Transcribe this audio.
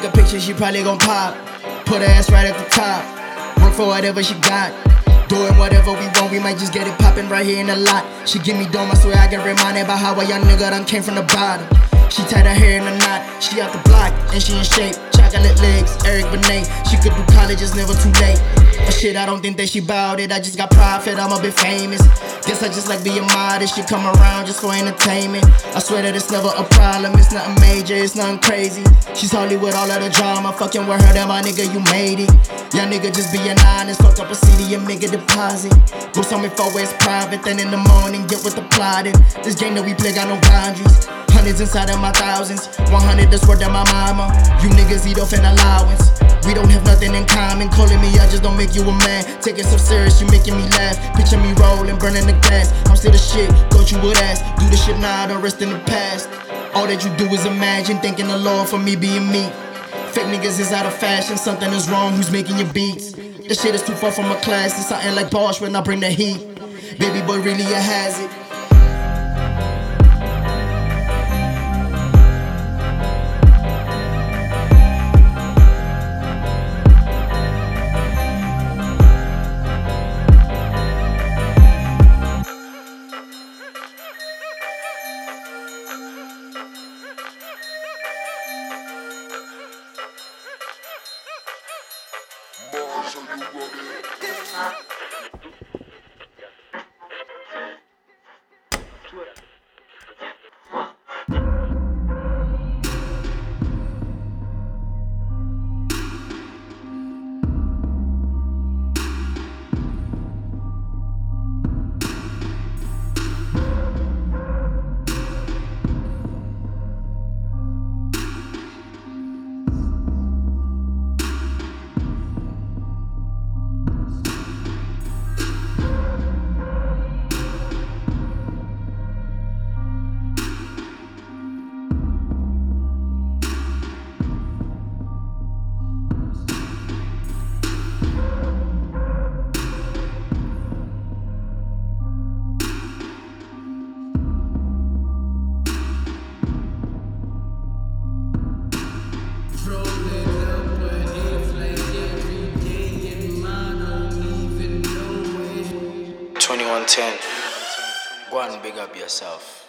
a picture, she probably gon' pop. Put her ass right at the top. Work for whatever she got. Doing whatever we want, we might just get it poppin' right here in the lot. She give me dome, I swear I get reminded about how a young nigga done came from the bottom. She tied her hair in a knot, she out the block, and she in shape. Chocolate legs, Eric Benet. She could do college, it's never too late. But shit, I don't think that she bout it. I just got profit, I'm a bit famous. Guess I just like being modest. She come around just for entertainment. I swear that it's never a problem, it's nothing major, it's nothing crazy. She's hardly with all of the drama. Fucking with her, that my nigga, you made it. Young nigga just being honest. Fuck up a CD and make a deposit. Go somewhere for where it's private, then in the morning get with the plotting. This game that we play got no boundaries. Hundreds inside of my thousands. 100 that's worth of my mama. You niggas eat off an allowance. We don't have nothing in common. Calling me I just don't make you a man. Take it so serious, you making me laugh. Picture me rolling, burning the gas. I'm still the shit, coach you would ask. Do the shit now, the rest in the past. All that you do is imagine, thanking the Lord for me being me. Fake niggas is out of fashion, something is wrong, who's making your beats? This shit is too far from a class, it's something like Bosch when I bring the heat. Baby boy really a hazard. So you rub it. Ten. Go and big up yourself.